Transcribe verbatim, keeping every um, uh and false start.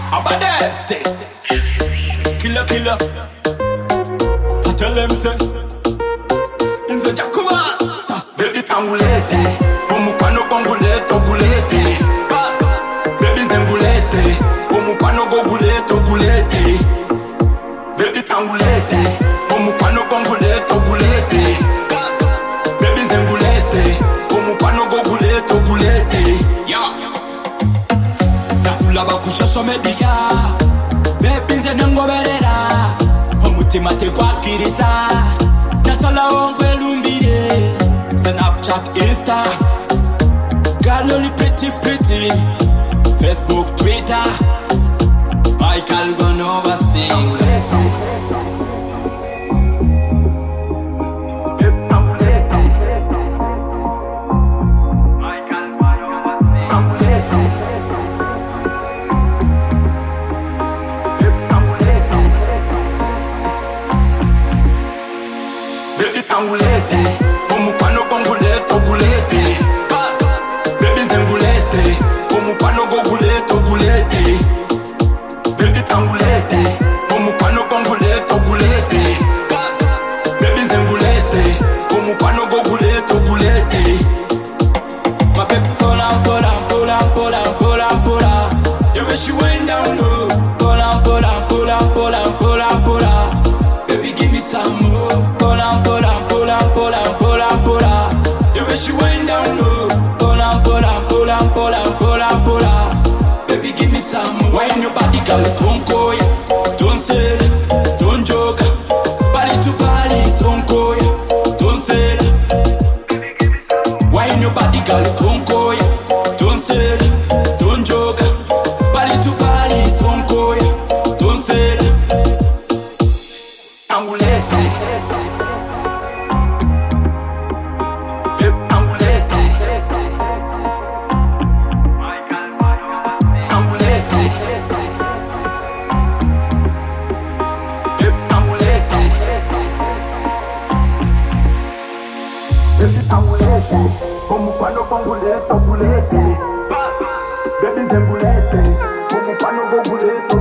Abadeste. Killer, killer. I tell them say, in the Jakumas, baby pangulete, omupano pangulete, gulete, bas, baby zengulese, omupano go gulete, gulete, baby pangulete, omupano pangulete, gulete, bas, baby zengulese, omupano go gulete, gulete, yeah. Nakula bakushasho media, baby zenengoberera, omutima tekwakiriza. Nasala ongwe lumbire, Snapchat, Insta, girl only pretty pretty, Facebook, Twitter, Michael Gonova sing. Angulete, omupano gongulete, gulete, bas, baby zengulese, omupano gongulete, gulete, baby angulete, omupano gongulete, gulete, bas, baby zengulese, omupano gongulete, gulete. My baby pull and pull and pull and pull and pull and pull and, the way she went down low, pull and pull and pull and pull and pull and pull and, baby give me some more, pull and pull and. Pull and pull and pull and pull and, the way she went down low. Pull and pull and pull and pull and pull and pull and, baby give me some more. Why in your body, girl? Don't go ya, don't say that, don't joke. Body to body, don't go ya, don't say that. Why in your body, girl? Don't go ya, don't say that, don't joke. Body to body, don't go ya, don't say that. Angulete. Como quando pangulete, pangulete, baby zengulete, como quando gongulete.